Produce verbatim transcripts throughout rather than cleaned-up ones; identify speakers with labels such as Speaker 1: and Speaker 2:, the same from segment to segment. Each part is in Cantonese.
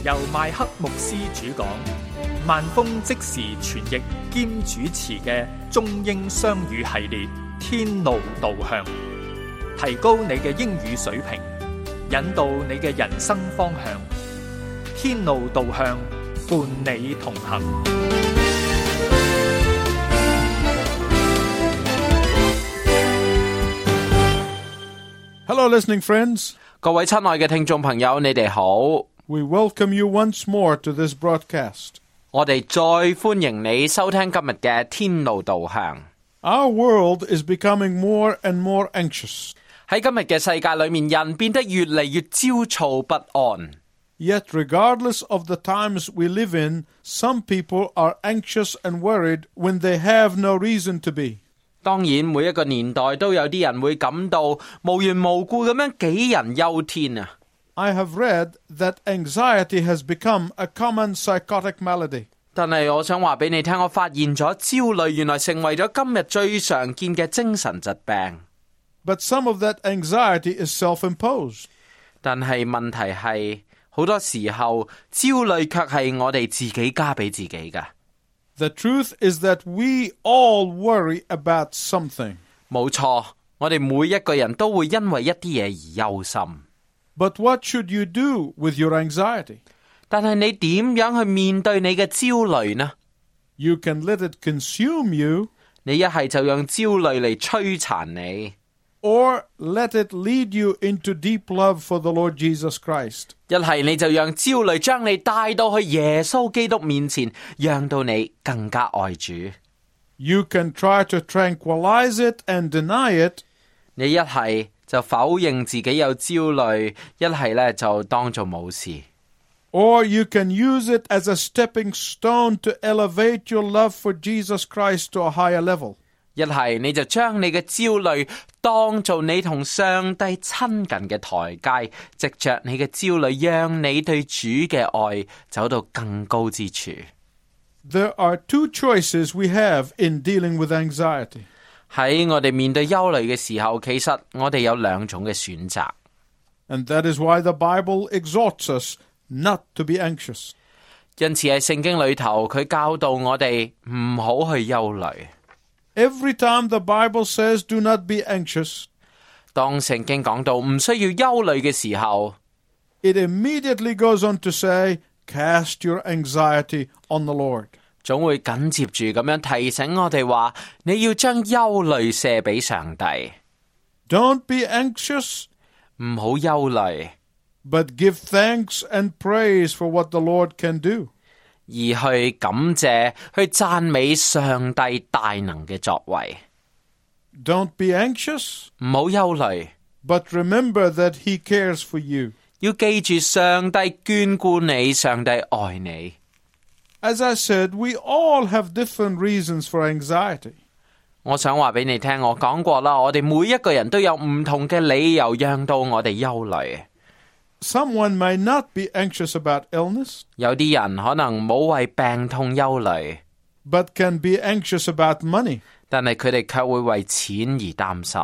Speaker 1: 由麥克牧師主講，萬峰即時傳譯兼主持嘅中英雙語系列《天路導向》，提高你嘅英語水平，引導你嘅人生方向。天路導向，伴你同行。
Speaker 2: Hello, listening friends.
Speaker 3: 各位親愛嘅聽眾朋友，你哋好。
Speaker 2: We welcome you once more to this broadcast.
Speaker 3: 我哋再歡迎你收聽今日嘅天路導向。
Speaker 2: Our world is becoming more and more anxious.
Speaker 3: 喺今日嘅世界裏面，人變得越嚟越焦躁不安。
Speaker 2: Yet, regardless of the times we live in, some people are anxious and worried when they have no reason to be.
Speaker 3: 當然，每一個年代都有啲人會感到無緣無故咁樣杞人憂天啊。
Speaker 2: I have read that anxiety has become a common psychotic malady.
Speaker 3: 但係我想話俾你聽，我發現咗焦慮原來成為咗今日最常見嘅精神疾病。
Speaker 2: But some of that anxiety is self-imposed.
Speaker 3: 但係問題係，好多時候焦慮卻係我哋自己加俾自己㗎。
Speaker 2: The truth is that we all worry about something.
Speaker 3: 冇錯，我哋每一個人都會因為一啲嘢而憂心。
Speaker 2: But what should you do with your anxiety?
Speaker 3: 但係你點樣去面對你嘅焦慮呢？
Speaker 2: You can let it consume you,
Speaker 3: 你一係就讓焦慮嚟摧殘你，
Speaker 2: or let it lead you into deep love for the Lord Jesus Christ.
Speaker 3: 一係你就讓焦慮將你帶到去耶穌基督面前，讓到你更加愛主。
Speaker 2: You can try to tranquilize it and deny it,
Speaker 3: 你一係就否認自己有焦慮，一係咧就當做冇事。
Speaker 2: or you can use it as a stepping stone to elevate your love for Jesus Christ to a higher level.
Speaker 3: 一係你就將你嘅焦慮當做你同上帝親近嘅台階，藉着你嘅焦慮，讓你對主嘅愛走到更高之處。
Speaker 2: There are two choices we have in dealing with anxiety.
Speaker 3: 喺我哋面對憂慮嘅時候，其實我哋有兩種嘅選擇。
Speaker 2: And that is why the Bible exhorts us not to be anxious.
Speaker 3: 因此喺聖經裏頭，佢教導我哋唔好去憂慮。
Speaker 2: Every time the Bible says do not be anxious,
Speaker 3: 當聖經講到唔需要憂慮嘅時候，
Speaker 2: it immediately goes on to say, cast your anxiety on the Lord.
Speaker 3: 總會緊接住咁樣提醒我哋話，你要將憂慮卸俾上帝。
Speaker 2: Don't be anxious,
Speaker 3: 唔好憂慮，
Speaker 2: but give thanks and praise for what the Lord can do.
Speaker 3: 而去感謝、去讚美上帝大能嘅作為。
Speaker 2: Don't be anxious,
Speaker 3: 唔好憂慮，
Speaker 2: but remember that He cares for you.
Speaker 3: 要記住上帝眷顧你，上帝愛你。
Speaker 2: As I said, we all have different reasons for anxiety.
Speaker 3: 我想話俾你聽，我講過啦，我哋每一個人都有唔同嘅理由讓到我哋憂慮。
Speaker 2: Someone may not be anxious about illness,
Speaker 3: 有啲人可能冇為病痛憂慮，
Speaker 2: but can be anxious about money.
Speaker 3: 但係佢哋卻會為錢而擔心。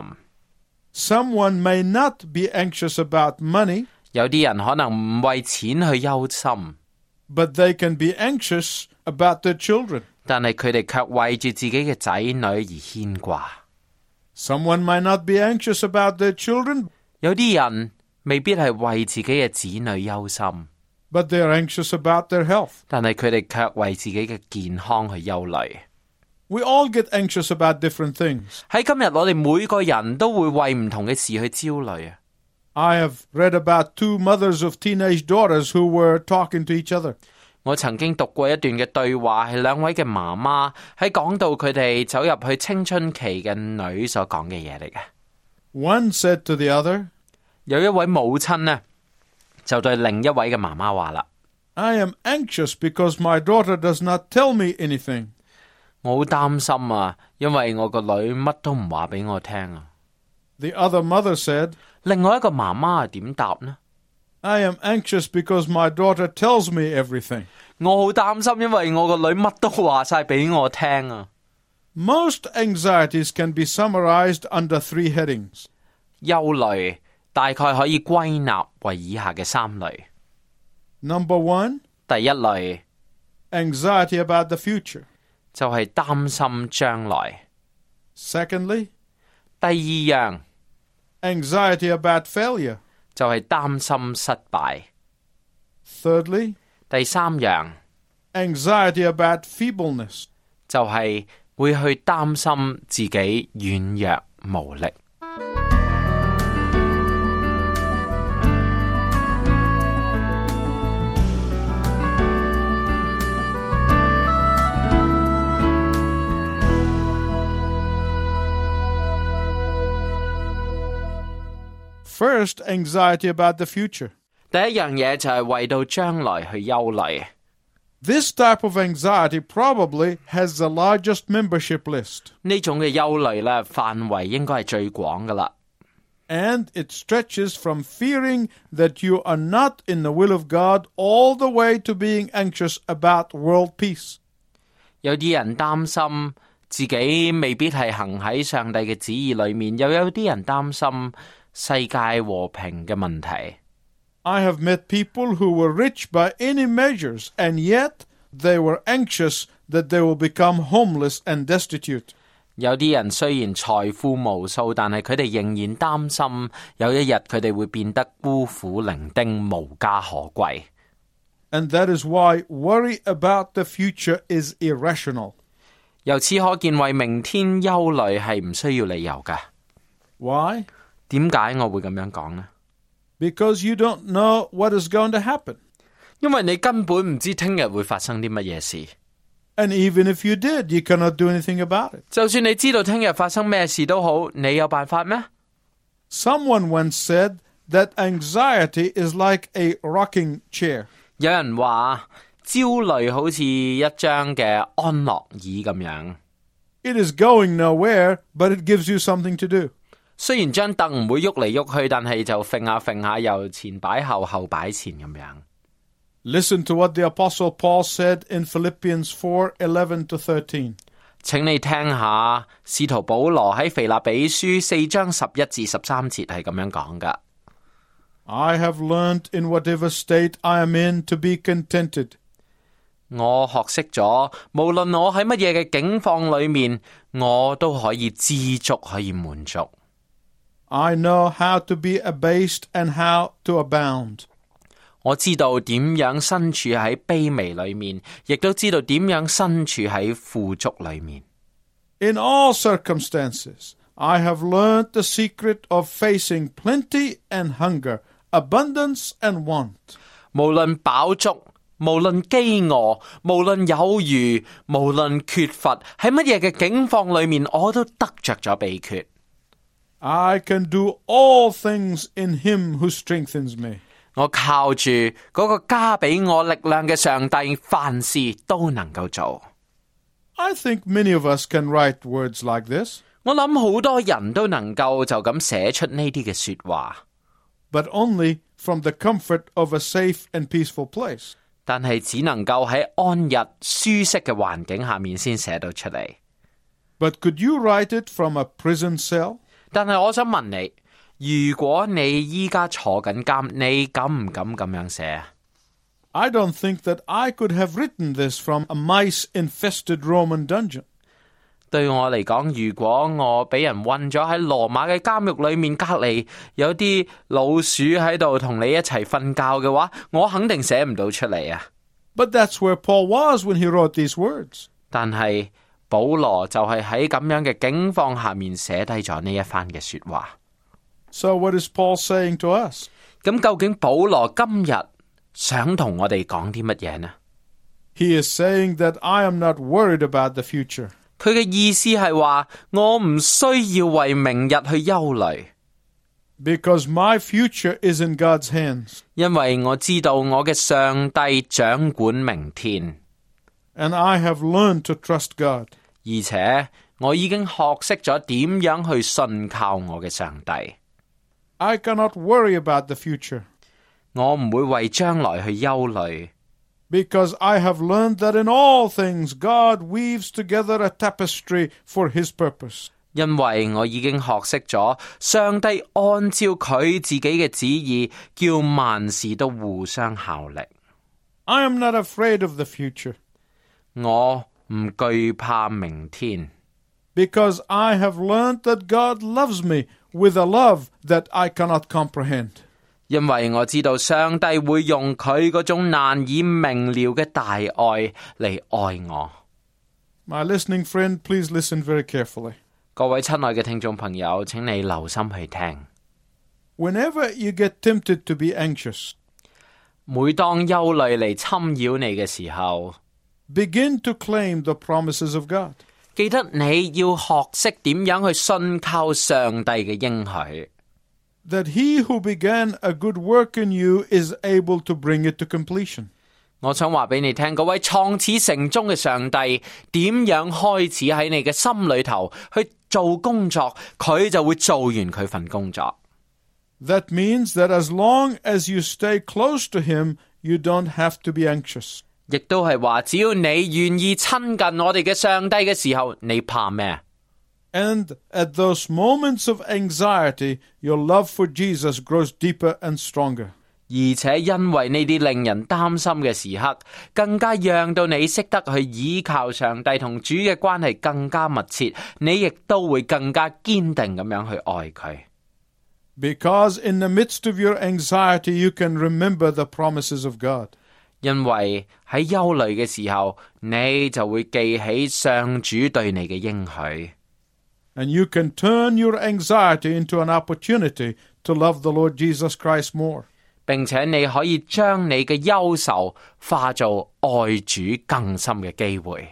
Speaker 2: Someone may not be anxious about money,
Speaker 3: 有啲人可能唔為錢去憂心，
Speaker 2: but they can be anxious about their children.
Speaker 3: 但係佢哋卻為住自己嘅仔女而牽掛。
Speaker 2: Someone may not be anxious about their children,
Speaker 3: 有啲人未必係為自己嘅子女憂心，
Speaker 2: but they are anxious about their health.
Speaker 3: 但係佢哋卻為自己嘅健康去憂慮。
Speaker 2: We all get anxious about different things.
Speaker 3: 喺今日我哋每個人都會為唔同嘅事去焦慮啊！
Speaker 2: I have read about two mothers of teenage daughters who were talking to each other.
Speaker 3: 我曾經讀過一段嘅對話，係兩位嘅媽媽喺講到佢哋走入去青春期嘅女所講嘅嘢嚟嘅。
Speaker 2: One said to the other,
Speaker 3: 有一位母親呢，就對另一位嘅媽媽話啦：
Speaker 2: I am anxious because my daughter does not tell me anything.
Speaker 3: 我好擔心啊，因為我個女乜都唔話俾我聽啊。
Speaker 2: The other mother said,
Speaker 3: 另外一個媽媽係點答呢？
Speaker 2: I am anxious because my daughter tells me everything.
Speaker 3: 我好擔心，因為我個女乜都話晒俾我聽啊。
Speaker 2: Most anxieties can be summarized under three headings.
Speaker 3: 憂慮大概可以歸納為以下嘅三類。
Speaker 2: Number one,
Speaker 3: 第一類
Speaker 2: anxiety about the future.
Speaker 3: 就係擔心將來。
Speaker 2: Secondly,
Speaker 3: 第二樣
Speaker 2: anxiety about failure.
Speaker 3: 就係擔心失敗。
Speaker 2: Thirdly,
Speaker 3: 第三樣
Speaker 2: anxiety about feebleness.
Speaker 3: 就係會去擔心自己軟弱無力。
Speaker 2: First, anxiety about the future.
Speaker 3: 第一樣嘢就係為到將來去憂慮。
Speaker 2: This type of anxiety probably has the largest membership list,
Speaker 3: 呢種嘅憂慮咧，範圍應該係最廣噶啦。
Speaker 2: and it stretches from fearing that you are not in the will of God all the way to being anxious about world peace.
Speaker 3: 有啲人擔心自己未必係行喺上帝嘅旨意裏面，又有啲人擔心世界和平嘅問題。
Speaker 2: I have met people who were rich by any measures, and yet they were anxious that they will become homeless and destitute.
Speaker 3: 有啲人雖然財富無數，但係佢哋仍然擔心有一日佢哋會變得孤苦伶仃、無家可歸。
Speaker 2: And that is why worry about the future is irrational.
Speaker 3: 由此可見，為明天憂慮係唔需要理由㗎。
Speaker 2: Why?
Speaker 3: 點解我會咁樣講呢？
Speaker 2: Because you don't know what is going to happen.
Speaker 3: 因為你根本唔知聽日會發生啲乜嘢事。
Speaker 2: And even if you did, you cannot do anything about it.
Speaker 3: 就算你知道聽日發生咩事都好，你有辦法咩？
Speaker 2: Someone once said that anxiety is like a rocking chair.
Speaker 3: 有人話焦慮好似一張嘅安樂椅咁樣。
Speaker 2: It is going nowhere, but it gives you something to do.
Speaker 3: 雖然張凳唔會喐嚟喐去，但係就揈下揈下，由前擺後，後擺前咁樣。
Speaker 2: Listen to what the Apostle Paul said in Philippians four eleven to thirteen.
Speaker 3: 請你聽下使徒保羅喺腓立比書四章十一至十三節係咁樣講噶。
Speaker 2: I have learned in whatever state I am in to be contented.
Speaker 3: 我學識咗，無論我喺乜嘢嘅境況裏面，我都可以知足，可以滿足。
Speaker 2: I know how to be abased and how to abound.
Speaker 3: 我知道點樣身處喺卑微裏面，亦都知道點樣身處喺富足裏面。
Speaker 2: In all circumstances, I have learned the secret of facing plenty and hunger, abundance and want.
Speaker 3: 無論飽足，無論飢餓，無論有餘，無論缺乏，喺乜嘢嘅境況裏面，我都得着咗秘訣。
Speaker 2: I can do all things in him who strengthens me.
Speaker 3: 我靠住嗰個加俾我力量嘅上帝，凡事都能夠做。
Speaker 2: I think many of us can write words like this,
Speaker 3: 我諗好多人都能夠就咁寫出呢啲嘅說話，
Speaker 2: but only from the comfort of a safe and peaceful place.
Speaker 3: 但係只能夠喺安逸舒適嘅環境下面先寫到出嚟。
Speaker 2: But could you write it from a prison cell?
Speaker 3: 但係我想問你，如果你依家坐緊監，你敢唔敢咁樣寫啊？
Speaker 2: I don't think that I could have written this from a mice-infested Roman dungeon.
Speaker 3: 對我嚟講，如果我俾人困咗喺羅馬嘅監獄裏面，隔籬有啲老鼠喺度同你一齊瞓覺嘅話，我肯定寫唔到出嚟啊。
Speaker 2: But that's where Paul was when he wrote these words.
Speaker 3: 但係保羅就係喺咁樣嘅境況下面寫低咗呢一番嘅說話。
Speaker 2: So what is Paul saying to us?
Speaker 3: 咁究竟保羅今日想同我哋講啲乜嘢呢？
Speaker 2: He is saying that I am not worried about the future.
Speaker 3: 佢嘅意思係話，我唔需要為明日去憂慮，
Speaker 2: Because my future is in God's hands.
Speaker 3: 因為我知道我嘅上帝掌管明天，
Speaker 2: And I have learned to trust God.
Speaker 3: 而且我已經學識咗點樣去信靠我嘅上帝。
Speaker 2: I cannot worry about the future.
Speaker 3: 我唔會為將來去憂慮，
Speaker 2: Because I have learned that in all things God weaves together a tapestry for His purpose.
Speaker 3: 因為我已經學識咗上帝按照佢自己嘅旨意，叫萬事都互相效力。
Speaker 2: I am not afraid of the future,
Speaker 3: 我唔懼怕明天，
Speaker 2: because I have learned that God loves me with a love that I cannot comprehend.
Speaker 3: 因為我知道上帝會用佢嗰種難以明了嘅大愛嚟愛我。
Speaker 2: My listening friend, please listen very carefully.
Speaker 3: 各位親愛嘅聽眾朋友，請你留心去聽。
Speaker 2: Whenever you get tempted to be anxious,
Speaker 3: 每當憂慮嚟侵擾你嘅時候，
Speaker 2: begin to claim the promises of God.
Speaker 3: 記得你要學識點樣去信靠上帝嘅應許。
Speaker 2: That he who began a good work in you is able to bring it to completion.
Speaker 3: 我想話俾你聽，嗰位創始成終嘅上帝點樣開始喺你嘅心裏頭去做工作，佢就會做完佢份工作。
Speaker 2: That means that as long as you stay close to him, you don't have to be anxious.
Speaker 3: 亦都係話，只要你願意親近我哋嘅上帝嘅時候，你怕咩？
Speaker 2: And at those moments of anxiety, your love for Jesus grows deeper and stronger.
Speaker 3: 而且因為呢啲令人擔心嘅時刻，更加讓到你識得去依靠上帝同主嘅關係更加密切，你亦都會更加堅定咁樣去愛佢。
Speaker 2: Because in the midst of your anxiety, you can remember the promises of God.
Speaker 3: 因為喺憂慮嘅時候，你就會記起上主對你嘅應許。
Speaker 2: And you can turn your anxiety into an opportunity to love the Lord Jesus Christ more.
Speaker 3: 並且你可以將你嘅憂愁化做愛主更深嘅機會。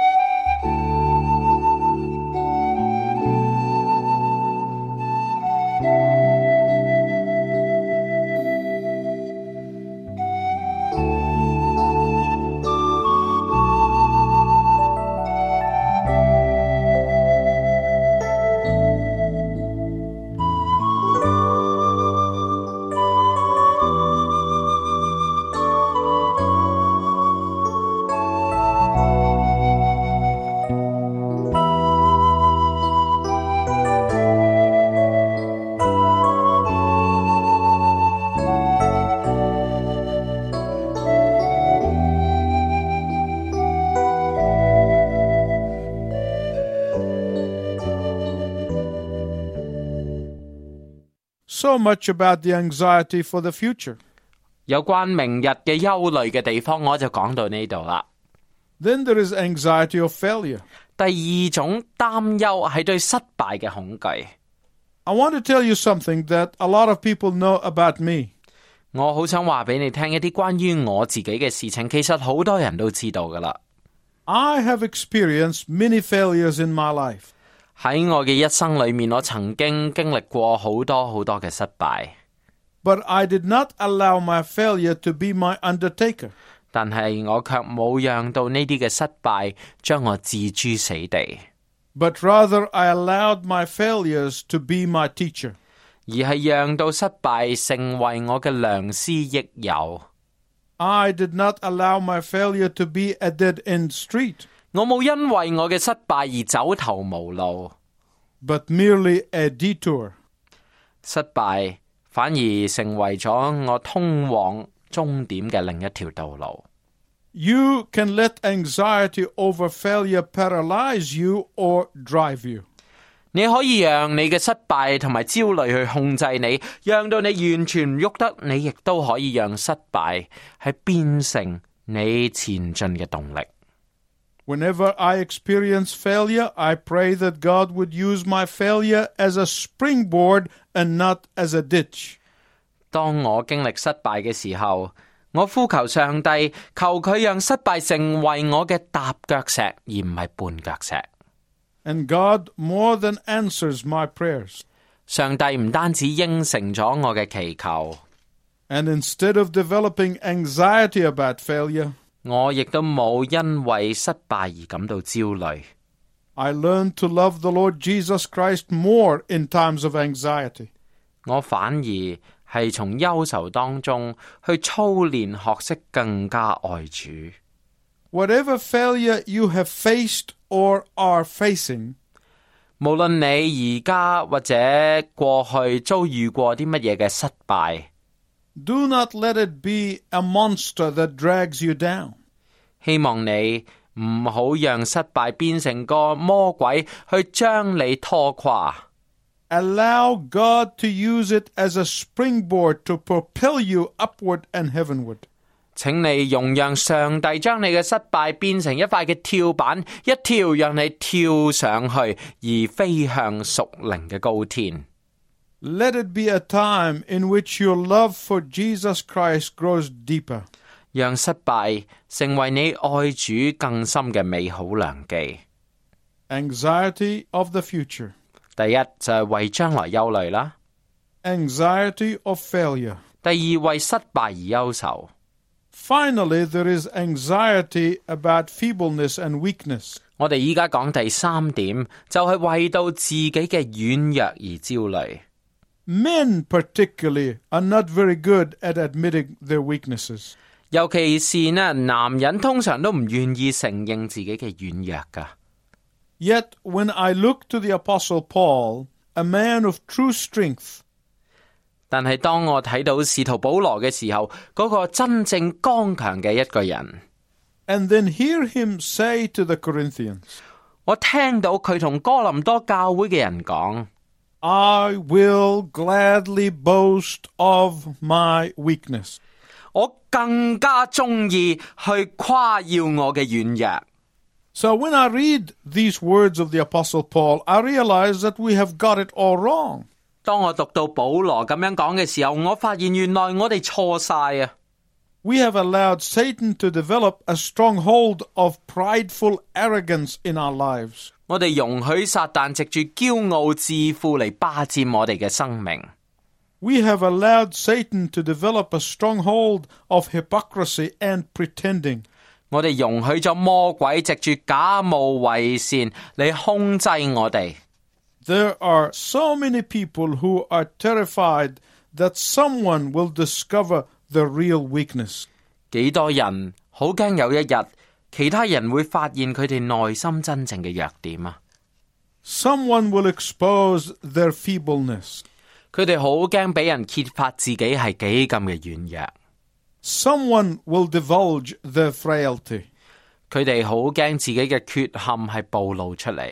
Speaker 2: So much about the anxiety for the future.
Speaker 3: 有關明日嘅憂慮嘅地方，我就講到呢度啦。
Speaker 2: Then there is anxiety of failure.
Speaker 3: 第二種擔憂係對失敗嘅恐懼。
Speaker 2: I want to tell you something that a lot of people know about me.
Speaker 3: 我好想話俾你聽一啲關於我自己嘅事情，其實好多人都知道噶啦。
Speaker 2: I have experienced many failures in my life.
Speaker 3: 喺我嘅一生裏面，我曾經經歷過好多好多嘅失敗，
Speaker 2: But I did not allow my failure to be my undertaker.
Speaker 3: 但係我卻冇讓到呢啲嘅失敗將我置諸死地，
Speaker 2: But rather I allowed my failures to be my teacher.
Speaker 3: 而係讓到失敗成為我嘅良師益友。
Speaker 2: I did not allow my failure to be a dead-end street,
Speaker 3: 我冇因為我嘅失敗而走投無路，
Speaker 2: but merely a detour.
Speaker 3: 失敗反而成為咗我通往終點嘅另一條道路。
Speaker 2: You can let anxiety over failure paralyze you or drive you.
Speaker 3: 你可以讓你嘅失敗同埋焦慮去控制你，讓到你完全唔喐得，你亦都可以讓失敗係變成你前進嘅動力。
Speaker 2: Whenever I experience failure, I pray that God would use my failure as a springboard and not as a ditch.
Speaker 3: 當我經歷失敗嘅時候，我呼求上帝，求佢讓失敗成為我嘅踏腳石，而唔係絆腳石。
Speaker 2: And God more than answers my prayers.
Speaker 3: 上帝唔單止應承咗我嘅祈求，
Speaker 2: And instead of developing anxiety about failure,
Speaker 3: 我亦都冇因為失敗而感到焦慮。
Speaker 2: I learned to love the Lord Jesus Christ more in times of anxiety.
Speaker 3: 我反而係從憂愁當中去操練學識更加愛主。
Speaker 2: Whatever failure you have faced or are facing,
Speaker 3: 無論你而家或者過去遭遇過啲乜嘢嘅失敗，
Speaker 2: Do not let it be a monster that drags you down.
Speaker 3: 希望你唔好讓失敗變成個魔鬼去將你拖垮。
Speaker 2: Allow God to use it as a springboard to propel you upward and heavenward.
Speaker 3: 請你容讓上帝將你嘅失敗變成一塊嘅跳板，一跳讓你跳上去，而飛向屬靈嘅高天。
Speaker 2: Let it be a time in which your love for Jesus Christ grows deeper.
Speaker 3: 讓失敗成為你愛主更深嘅美好良機。
Speaker 2: Anxiety of the future.
Speaker 3: 第一就係為將來憂慮啦。
Speaker 2: Anxiety of failure.
Speaker 3: 第二為失敗而憂愁。
Speaker 2: Finally, there is anxiety about feebleness and weakness.
Speaker 3: 我哋依家講第三點，就係為到自己嘅軟弱而焦慮。
Speaker 2: Men particularly are not very good at admitting their weaknesses.
Speaker 3: 尤其是呢，男人通常都唔願意承認自己嘅軟弱㗎。
Speaker 2: Yet, when I look to the Apostle Paul, a man of true strength,
Speaker 3: 但係當我睇到使徒保羅嘅時候，嗰個真正剛強嘅一個人，
Speaker 2: and then hear him say to the Corinthians,
Speaker 3: 我聽到佢同哥林多教會嘅人講，
Speaker 2: I will gladly boast of my weakness.
Speaker 3: 我更加中意去誇耀我嘅軟弱。
Speaker 2: So when I read these words of the Apostle Paul, I realize that we have got it all wrong.
Speaker 3: 當我讀到保羅咁樣講嘅時候，我發現原來我哋錯晒啊！
Speaker 2: We have allowed Satan to develop a stronghold of prideful arrogance in our lives.
Speaker 3: 我哋容許撒旦藉住驕傲自負嚟霸佔我哋嘅生命。
Speaker 2: We have allowed Satan to develop a stronghold of hypocrisy and pretending.
Speaker 3: 我哋容許咗魔鬼藉住假冒為善嚟控制我哋。
Speaker 2: There are so many people who are terrified that someone will discover the real weakness.
Speaker 3: 幾多人好驚有一日，其他人會發現佢哋內心真正嘅弱點啊！
Speaker 2: Someone will expose their feebleness.
Speaker 3: 佢哋好驚俾人揭發自己係幾咁嘅軟弱。
Speaker 2: Someone will divulge their frailty.
Speaker 3: 佢哋好驚自己嘅缺陷係暴露出嚟。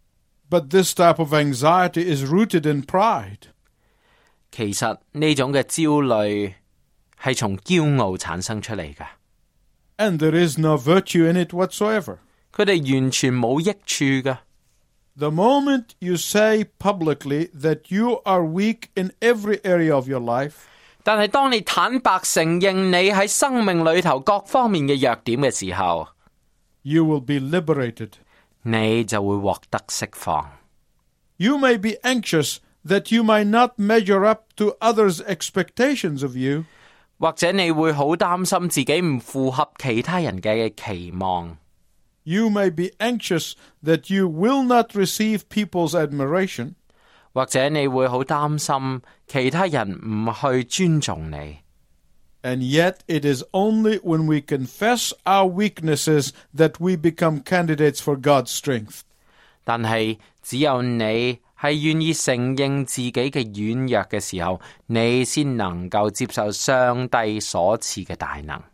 Speaker 2: But this type of anxiety is rooted in pride.
Speaker 3: 其實呢種嘅焦慮係從驕傲產生出嚟㗎。
Speaker 2: And there is no virtue in it whatsoever.
Speaker 3: 佢哋完全冇益處㗎。
Speaker 2: The moment you say publicly that you are weak in every area of your life,
Speaker 3: 但係當你坦白承認你喺生命裏頭各方面嘅弱點嘅時候，
Speaker 2: you will be liberated.
Speaker 3: 你就會獲得釋放。
Speaker 2: You may be anxious that you might not measure up to others' expectations of you.
Speaker 3: 或者你會好擔心自己唔符合其他人嘅期望。
Speaker 2: You may be anxious that you will not receive people's admiration.
Speaker 3: 或者你會好擔心其他人唔去尊重你。
Speaker 2: And yet it is only when we confess our weaknesses that we become candidates for God's strength.
Speaker 3: 但係只有你係願意承認自己嘅軟弱嘅時候，你先能夠接受上帝所賜嘅大能。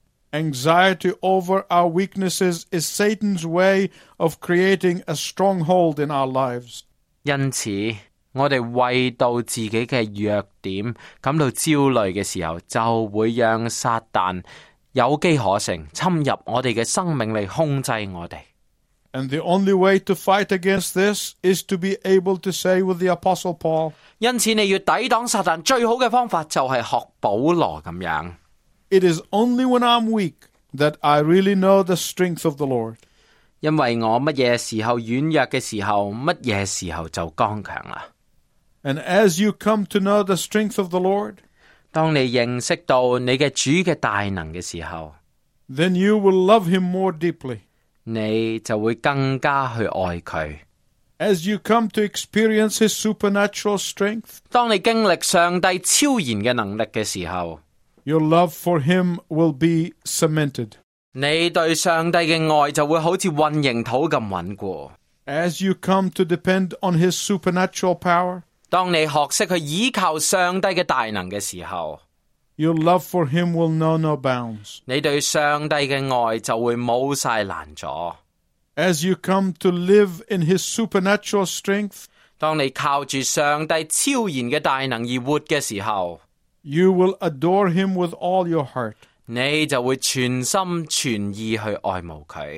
Speaker 2: Anxiety over our weaknesses is Satan's way of creating a stronghold in our lives.
Speaker 3: 因此，我哋為到自己嘅弱點感到焦慮嘅時候，就會讓撒旦有機可乘，侵入我哋嘅生命嚟控制我哋。
Speaker 2: And the only way to fight against this is to be able to say with the Apostle Paul,
Speaker 3: 因此，你要抵擋撒旦最好嘅方法就係學保羅咁樣。
Speaker 2: It is only when I'm weak that I really know the strength of the Lord.
Speaker 3: 因為我乜嘢時候軟弱嘅時候，乜嘢時候就剛強啦。
Speaker 2: And as you come to know the strength of the Lord,
Speaker 3: 當你認識到你嘅主嘅大能嘅時候，
Speaker 2: then you will love him more deeply.
Speaker 3: 你就會更加去愛佢。
Speaker 2: As you come to experience his supernatural strength,
Speaker 3: 當你經歷上帝超然嘅能力嘅時候，
Speaker 2: your love for him will be cemented.
Speaker 3: 你對上帝嘅愛就會好似混凝土咁穩固。
Speaker 2: As you come to depend on his supernatural power,
Speaker 3: 當你學識去依靠上帝嘅大能嘅時候，
Speaker 2: Your love for him will know no bounds.
Speaker 3: 你對上帝嘅愛就會冇晒攔阻。
Speaker 2: As you come to live in his supernatural strength,
Speaker 3: 當你靠住上帝超然嘅大能而活嘅時候，
Speaker 2: you will adore him with all your heart.
Speaker 3: 你就會全心全意去愛慕佢。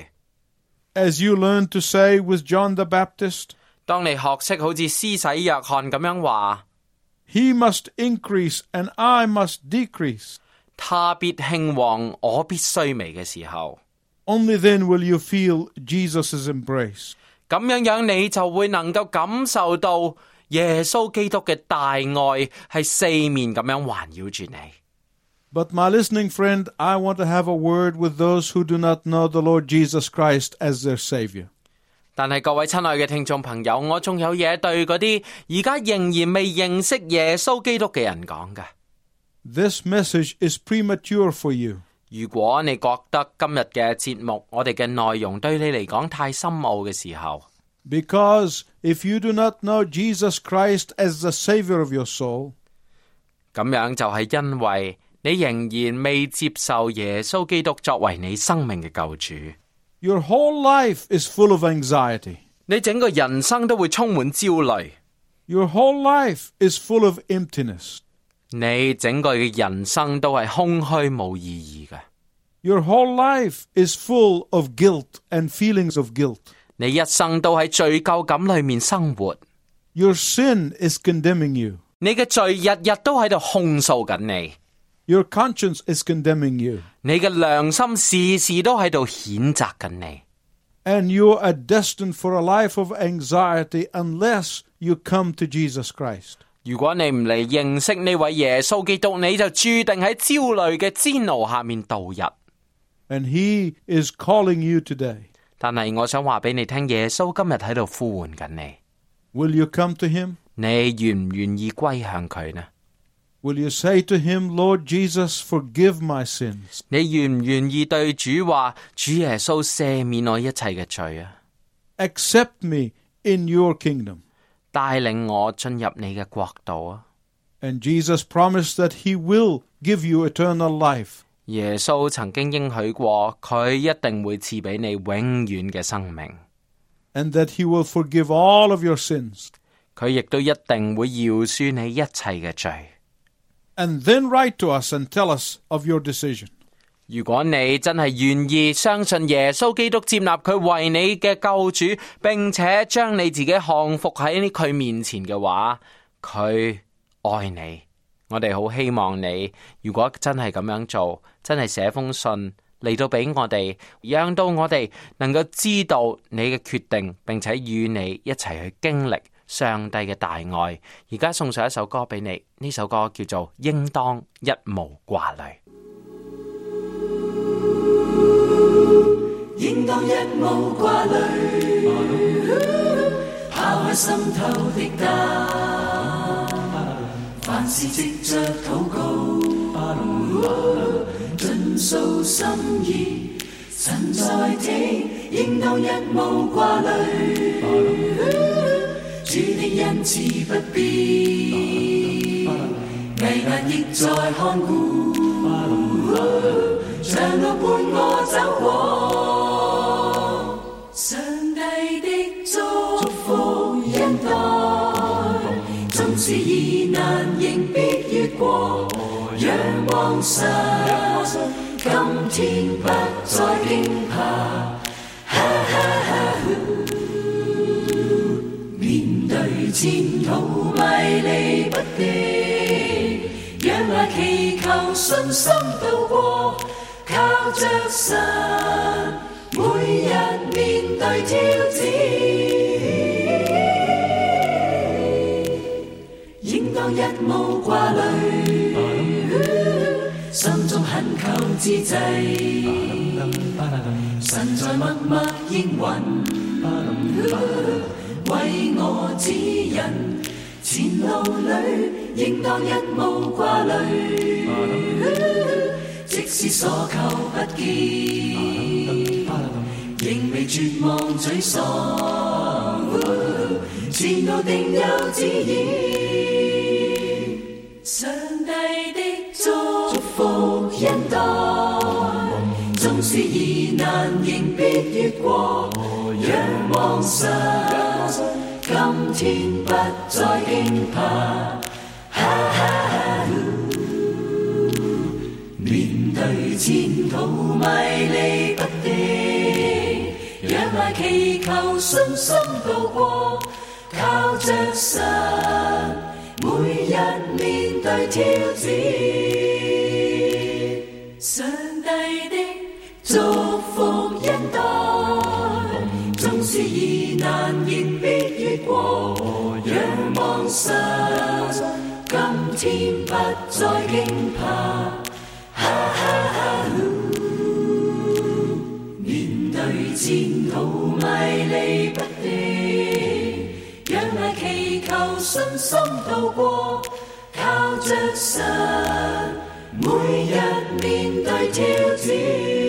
Speaker 2: As you learn to say with John the Baptist,
Speaker 3: 當你學識好似施洗約翰咁樣話，
Speaker 2: he must increase and I must decrease.
Speaker 3: 他必興旺，我必衰微嘅時候，
Speaker 2: Only then will you feel Jesus' embrace.
Speaker 3: 咁樣樣你就會能夠感受到耶穌基督嘅大愛係四面咁樣環繞住你。
Speaker 2: But my listening friend, I want to have a word with those who do not know the Lord Jesus Christ as their Savior.
Speaker 3: 但係各位親愛嘅聽眾朋友，我仲有嘢對嗰啲而家仍然未認識耶穌基督嘅人講嘅。
Speaker 2: This message is premature for you.
Speaker 3: 如果你覺得今日嘅節目，我哋嘅內容對你嚟講太深奧嘅時候，
Speaker 2: Because if you do not know Jesus Christ as the Savior of your soul,
Speaker 3: 咁樣就係因為你仍然未接受耶穌基督作為你生命嘅救主。
Speaker 2: your whole life is full of anxiety.
Speaker 3: 你整個人生都會充滿焦慮，
Speaker 2: Your whole life is full of emptiness.
Speaker 3: 你整個嘅人生都係空虛冇意義嘅。
Speaker 2: Your whole life is full of guilt and feelings of guilt.
Speaker 3: 你一生都喺罪疚感裏面生活，
Speaker 2: Your sin is condemning you.
Speaker 3: 你嘅罪日日都喺度控訴緊你，
Speaker 2: Your conscience is condemning you.
Speaker 3: 你嘅良心時時都喺度譴責緊你。
Speaker 2: And you are destined for a life of anxiety unless you come to Jesus Christ.
Speaker 3: 如果你唔嚟認識呢位耶穌基督，你就注定喺焦慮嘅煎熬下面度日。
Speaker 2: And he is calling you today.
Speaker 3: 但係我想話俾你聽，耶穌今日喺度呼喚緊你，
Speaker 2: Will you come to him?
Speaker 3: 你願唔願意歸向佢呢？
Speaker 2: Will you say to him, Lord Jesus, forgive my sins?
Speaker 3: 你願唔願意對主話，主耶穌赦免我一切嘅罪啊？
Speaker 2: Accept me in your kingdom.
Speaker 3: 帶領我進入你嘅國度啊！
Speaker 2: And Jesus promised that he will give you eternal life.
Speaker 3: 耶穌曾經應許過，佢一定會賜俾你永遠嘅生命，
Speaker 2: And that he will forgive all of your sins.
Speaker 3: 佢亦都一定會饒恕你一切嘅罪。
Speaker 2: And then write to us and tell us of your decision.
Speaker 3: 如果你真係願意相信耶穌基督，接納佢為你嘅救主，並且將你自己降服喺佢面前嘅話，佢愛你。我哋好希望你，如果真係咁樣做，真係寫封信嚟到俾我哋，讓到我哋能夠知道你嘅決定，並且與你一齊去經歷上帝嘅大愛。而家送上一首歌俾你，呢首歌叫做《應當一無掛慮》。
Speaker 4: 應當一無掛慮，拋開心頭的擔，凡事藉着禱告，盡訴心意，神在聽，應當一無掛慮，主的恩慈不變，危難亦在看顧，長路伴我走過，上帝的祝福恩待，縱使疑難仍必越過，仰望神，今天不再驚怕，面對前途迷離不定，仰賴祈求信心渡過，靠着神，每日面對挑戰，應當一無掛慮，心中懇求之際，神在默默應允，為我指引，前路裏應當一無掛慮，即使所求不見，仍未絕望沮喪，前路定有指引，上帝的祝難仍必越過，仰望神，今天不再驚怕。哈哈面對前途迷離不定，仰賴祈求信心渡過，靠着神每日面對挑戰。上帝的祝福恩待，縱使疑難仍必越過，仰望神，今天不再驚怕。哈哈面對前途迷離不定，仰賴祈求信心渡過，靠着神每日面對挑戰。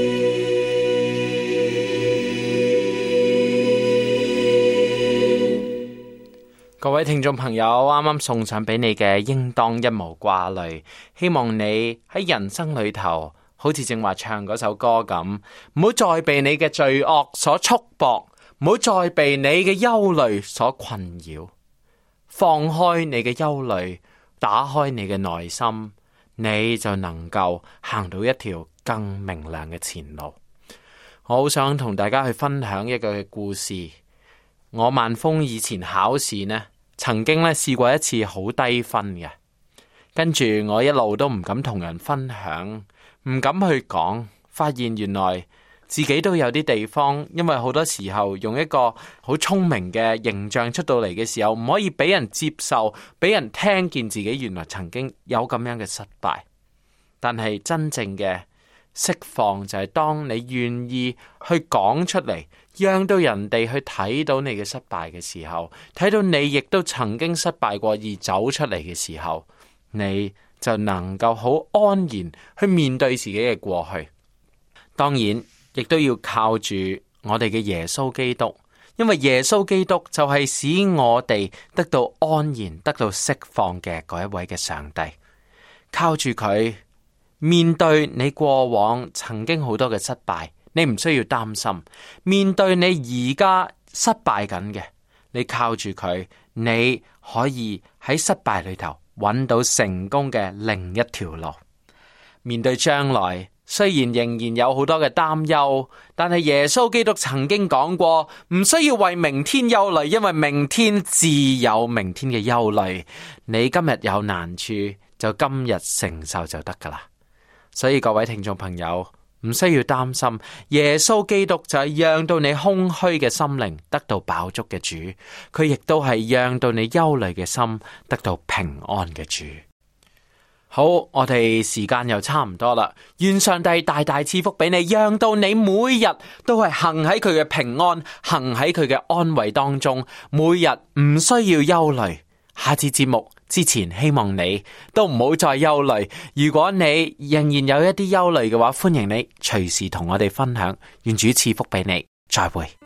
Speaker 3: 各位聽眾朋友，啱啱送上俾你嘅應當一無掛慮，希望你喺人生裏頭好似正話唱嗰首歌咁，唔好再被你嘅罪惡所束縛，唔好再被你嘅憂慮所困擾，放開你嘅憂慮，打開你嘅內心，你就能夠行到一條更明亮嘅前路。我好想同大家去分享一個嘅故事。我萬峰以前考試呢，曾經呢試過一次好低分嘅，跟住我一路都唔敢同人分享，唔敢去講，發現原來自己都有啲地方，因為好多時候用一個好聰明嘅形象出到嚟嘅時候，唔可以俾人接受，俾人聽見自己原來曾經有咁樣嘅失敗。但係真正嘅釋放就係當你願意去講出嚟，讓到人哋去睇到你嘅失敗嘅時候，睇到你亦都曾經失敗過而走出嚟嘅時候，你就能夠好安然去面對自己嘅過去。當然亦都要靠住我哋嘅耶穌基督，因為耶穌基督就係使我哋得到安然得到釋放嘅嗰一位嘅上帝。靠住佢，面對你過往曾經好多嘅失敗，你唔需要擔心。面對你而家失敗緊嘅，你靠住佢，你可以喺失敗裏頭揾到成功嘅另一條路。面對將來，雖然仍然有好多嘅擔憂，但係耶穌基督曾經講過，唔需要為明天憂慮，因為明天自有明天嘅憂慮。你今日有難處，就今日承受就得噶啦。所以各位聽眾朋友，唔需要擔心，耶穌基督就係讓到你空虛嘅心靈得到飽足嘅主，佢亦都係讓到你憂慮嘅心得到平安嘅主。好，我哋時間又差唔多啦，願上帝大大賜福俾你，讓到你每日都係行喺佢嘅平安，行喺佢嘅安慰當中，每日唔需要憂慮。下次節目之前，希望你都唔好再憂慮。如果你仍然有一啲憂慮嘅話，歡迎你隨時同我哋分享。願主賜福俾你，再會。